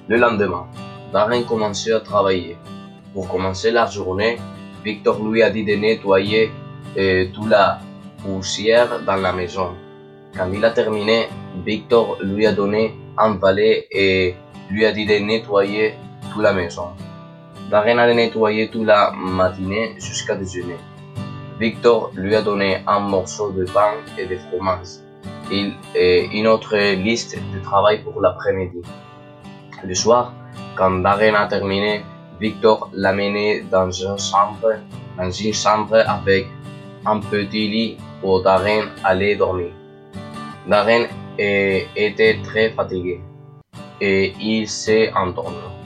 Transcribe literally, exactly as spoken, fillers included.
Le lendemain, Darren commençait à travailler. Pour commencer la journée, Victor lui a dit de nettoyer euh, toute la poussière dans la maison. Quand il a terminé, Victor lui a donné un balai et lui a dit de nettoyer toute la maison. Darren a nettoyé toute la matinée jusqu'à déjeuner. Victor lui a donné un morceau de pain et de fromage et une autre liste de travail pour l'après-midi. Le soir, quand Darren a terminé, Victor l'a mené dans une chambre, dans une chambre avec un petit lit où Darren allait dormir. Darren était très fatigué et il s'est endormi.